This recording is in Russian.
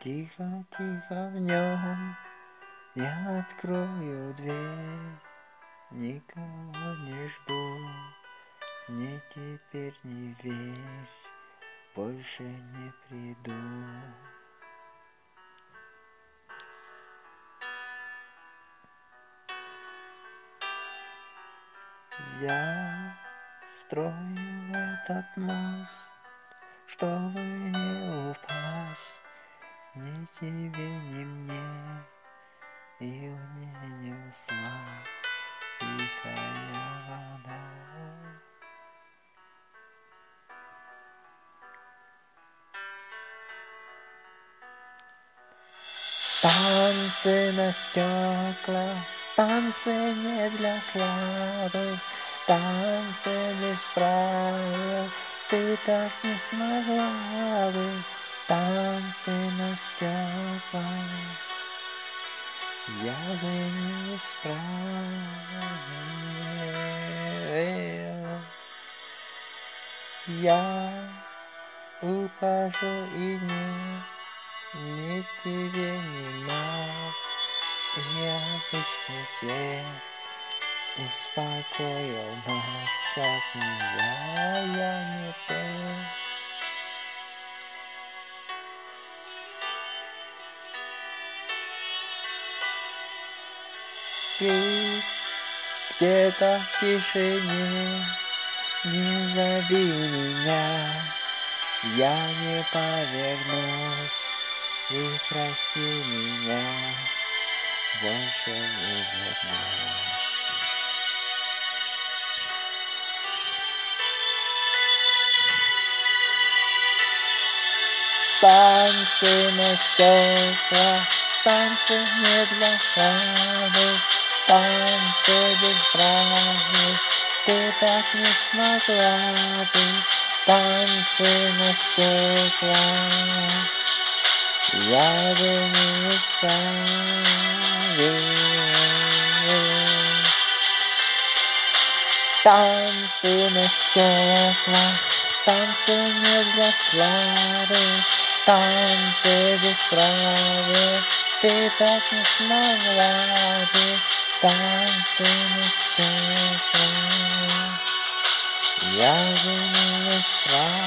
Тихо, тихо в нем я открою дверь, никого не жду, мне теперь не верь, больше не приду. Я строил этот мост, чтобы не упасть ни тебе, ни мне, и унесла тихая вода. Танцы на стеклах, танцы не для слабых, танцы без правил, ты так не смогла бы. Танцы на стеклах я бы не исправил. Я ухожу и ни тебе, ни нас, и обычный свет успокоил нас, как не я не ты. Ты где-то в тишине, не зови меня, я не повернусь, и прости меня, больше не вернусь. Танцы на стеклах, танцы не для слабых, танцы без правил, ты так не смогла бы. Танцы на стеклах я бы не исправил. Танцы на стеклах, танцы не для слабых, танцы без правил, ты так не смогла бы. Танцы на стеклах я бы не исправил.